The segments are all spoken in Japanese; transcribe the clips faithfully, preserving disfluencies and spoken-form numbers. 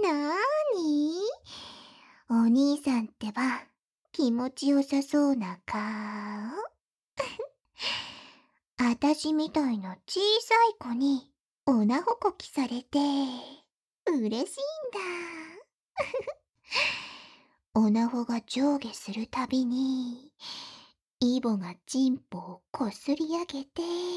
なーにお兄さんってば、気持ちよさそうな顔。あたしみたいな小さい子に、おなほこきされて、嬉しいんだ。おなほが上下するたびに、イボがチンポをこすり上げて、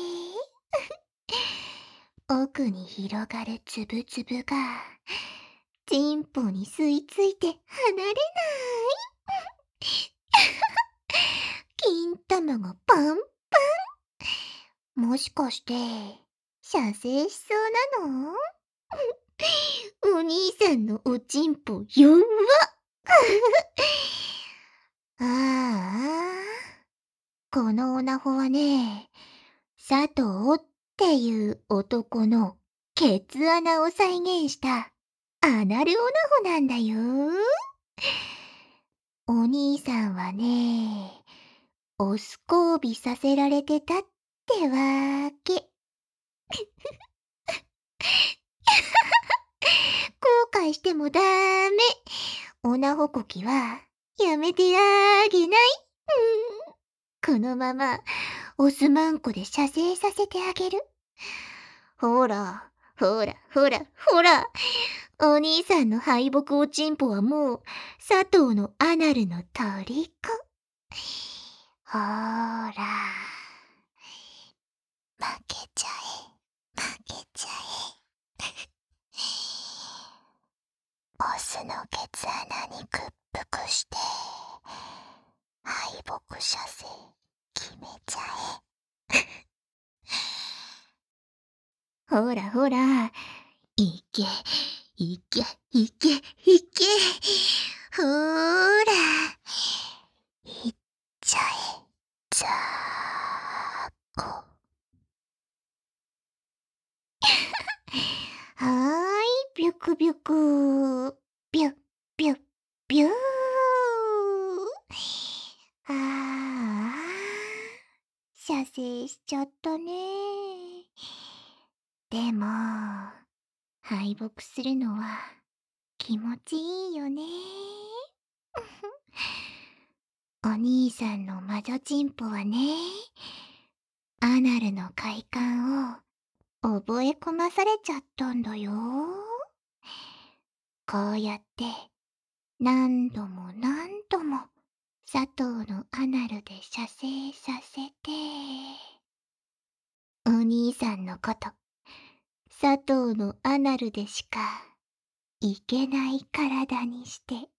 奥に広がるつぶつぶが、チンポに吸い付いて離れない。金玉がパンパン。もしかして、射精しそうなの？お兄さんのおちんぽ弱っ。ああ、このおなほはね、佐藤っていう男のケツ穴を再現したアナルおなほなんだよ。お兄さんはね、オス交尾させられてたってわけ。後悔してもダメ。おなほこきはやめてあげない。うん、このままオスマンコで射精させてあげる。ほら、ほら、ほら、ほら。お兄さんの敗北おちんぽはもう佐藤のアナルの虜。ほーら。負けちゃえ、負けちゃえ。オスのケツ穴に屈服して、敗北射精決めちゃえ。ほらほら、いけ、いけ、いけ、いけ。ほーら、いっちゃえ、ざーこ。はーい、ビュクビュク。ビュ、ビュ、ビュー。ああ、射精しちゃったね。でも、敗北するのは気持ちいいよね。お兄さんの魔女チンポはね、アナルの快感を覚え込まされちゃったんだよ。こうやって何度も何度も佐藤のアナルで射精させて、お兄さんのこと佐藤のアナルでしかいけない体にして